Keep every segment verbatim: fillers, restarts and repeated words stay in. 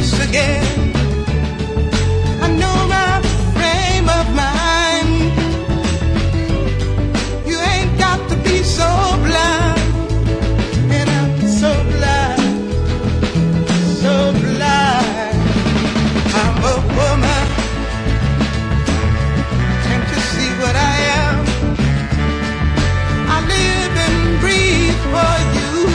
once again. I know my frame of mind. You ain't got to be so blind. And I'm so blind, so blind. I'm a woman. Can't you see what I am? I live and breathe for you.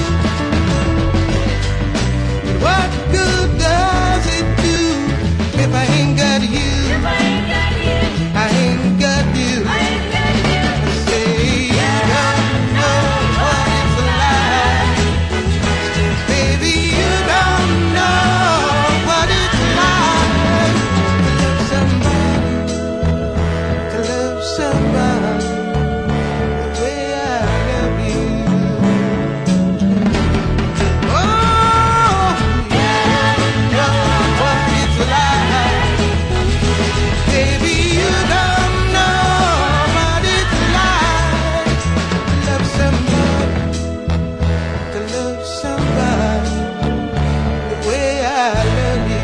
But what good does it do if I ain't got you? If I ain't got you, I ain't got you. I ain't got you. Say you don't know what it's like. Baby, you don't know what it's like to love somebody, to love somebody the way I love you. Oh, you don't know what it's like. Baby, you don't know what it's like to love somebody, to love somebody the way I love you.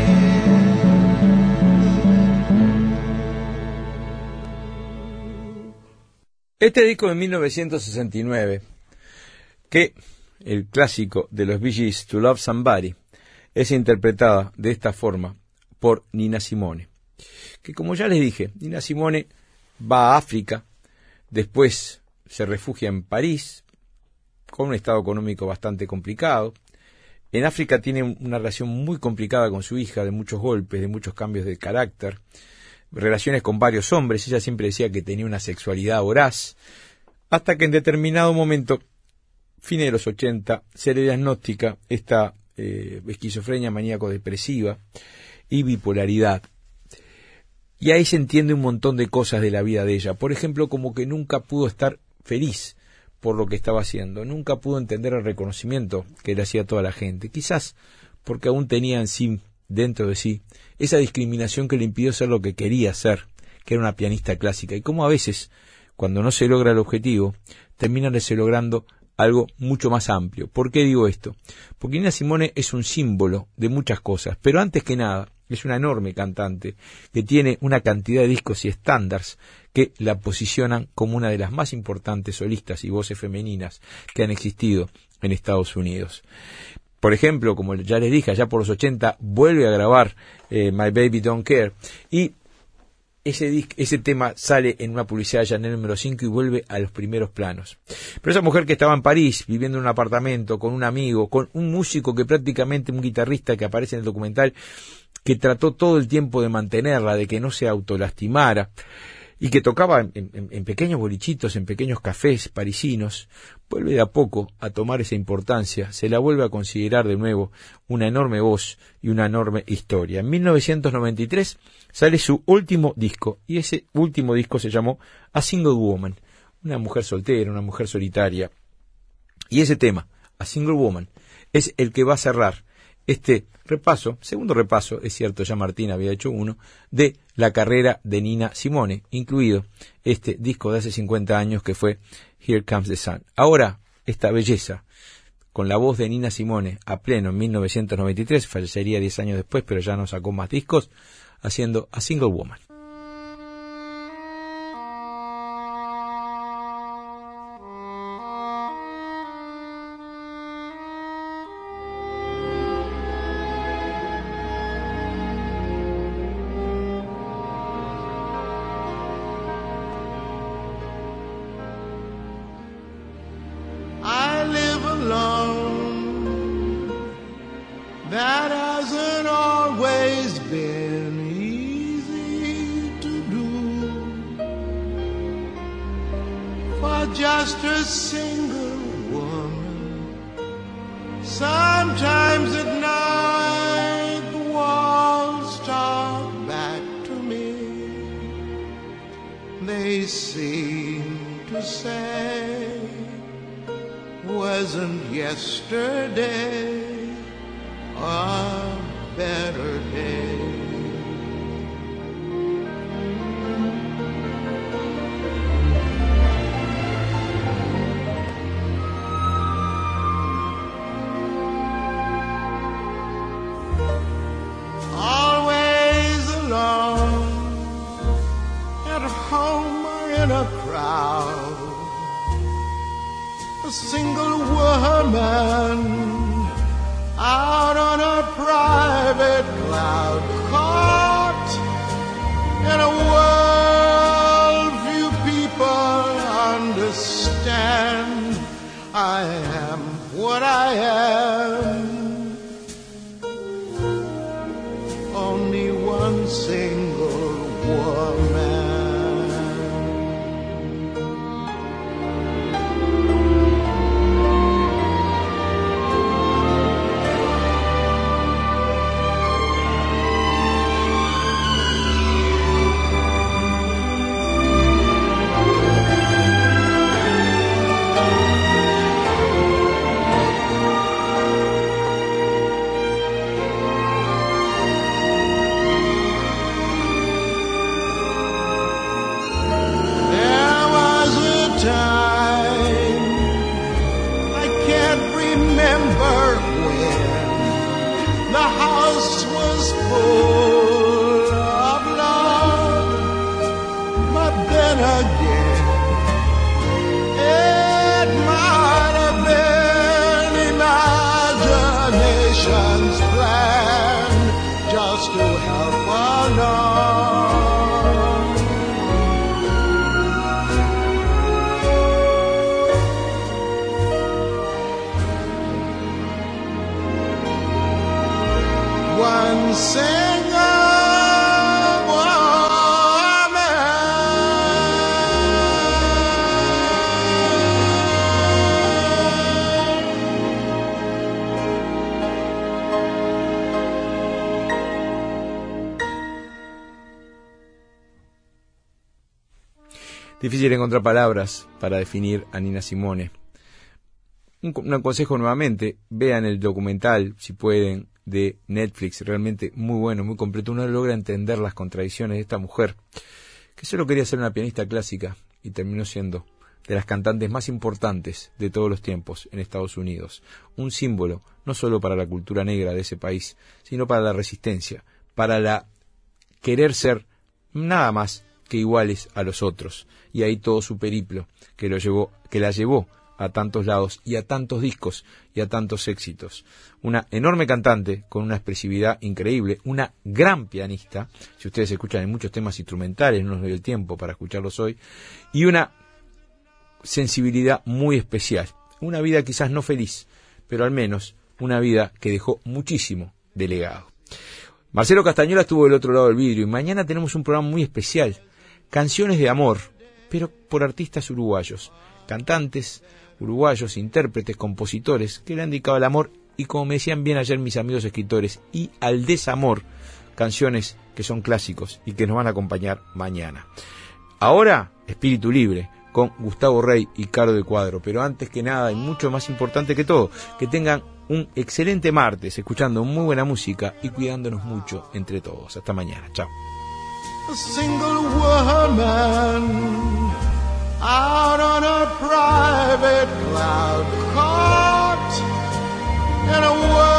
Este disco de mil novecientos sesenta y nueve, que el clásico de los Bee Gees, To Love Somebody, es interpretada de esta forma por Nina Simone, que como ya les dije, Nina Simone va a África, después se refugia en París, con un estado económico bastante complicado. En África tiene una relación muy complicada con su hija, de muchos golpes, de muchos cambios de carácter, relaciones con varios hombres. Ella siempre decía que tenía una sexualidad voraz, hasta que en determinado momento, fines de los ochenta, se le diagnostica esta eh, esquizofrenia maníaco-depresiva y bipolaridad. Y ahí se entiende un montón de cosas de la vida de ella. Por ejemplo, como que nunca pudo estar feliz por lo que estaba haciendo. Nunca pudo entender el reconocimiento que le hacía a toda la gente. Quizás porque aún tenía en sí, dentro de sí, esa discriminación que le impidió ser lo que quería ser, que era una pianista clásica. Y como a veces, cuando no se logra el objetivo, terminan logrando algo mucho más amplio. ¿Por qué digo esto? Porque Nina Simone es un símbolo de muchas cosas, pero antes que nada, es una enorme cantante que tiene una cantidad de discos y estándares que la posicionan como una de las más importantes solistas y voces femeninas que han existido en Estados Unidos. Por ejemplo, como ya les dije, allá por los ochenta vuelve a grabar eh, My Baby Don't Care, y ese, disc, ese tema sale en una publicidad de Chanel número cinco y vuelve a los primeros planos. Pero esa mujer que estaba en París, viviendo en un apartamento, con un amigo, con un músico que prácticamente, un guitarrista que aparece en el documental, que trató todo el tiempo de mantenerla, de que no se autolastimara, y que tocaba en, en, en pequeños bolichitos, en pequeños cafés parisinos, vuelve de a poco a tomar esa importancia, se la vuelve a considerar de nuevo una enorme voz y una enorme historia. En mil novecientos noventa y tres sale su último disco, y ese último disco se llamó A Single Woman, una mujer soltera, una mujer solitaria. Y ese tema, A Single Woman, es el que va a cerrar este repaso, segundo repaso, es cierto, ya Martín había hecho uno, de la carrera de Nina Simone, incluido este disco de hace cincuenta años que fue Here Comes the Sun. Ahora, esta belleza, con la voz de Nina Simone a pleno en mil novecientos noventa y tres, fallecería diez años después, pero ya no sacó más discos, haciendo A Single Woman. Just a single woman. Sometimes at night the walls talk back to me. They seem to say, wasn't yesterday a better day? single woman out on a private cloud, caught in a world few people understand. I am what I am, only one single woman. Difícil encontrar palabras para definir a Nina Simone. Un, un aconsejo nuevamente, vean el documental, si pueden, de Netflix, realmente muy bueno, muy completo. Uno logra entender las contradicciones de esta mujer, que solo quería ser una pianista clásica y terminó siendo de las cantantes más importantes de todos los tiempos en Estados Unidos. Un símbolo, no solo para la cultura negra de ese país, sino para la resistencia, para la querer ser nada más que iguales a los otros. Y ahí todo su periplo que lo llevó, que la llevó a tantos lados y a tantos discos y a tantos éxitos. Una enorme cantante con una expresividad increíble, una gran pianista, si ustedes escuchan en muchos temas instrumentales, no nos doy el tiempo para escucharlos hoy, y una sensibilidad muy especial. Una vida quizás no feliz, pero al menos una vida que dejó muchísimo de legado. Marcelo Castañola estuvo del otro lado del vidrio y mañana tenemos un programa muy especial. Canciones de amor, pero por artistas uruguayos, cantantes uruguayos, intérpretes, compositores que le han dedicado al amor y, como me decían bien ayer mis amigos escritores, y al desamor, canciones que son clásicos y que nos van a acompañar mañana. Ahora, Espíritu Libre, con Gustavo Rey y Caro de Cuadro, pero antes que nada y mucho más importante que todo, que tengan un excelente martes, escuchando muy buena música y cuidándonos mucho entre todos. Hasta mañana, chao. A single woman out on a private cloud, caught in a world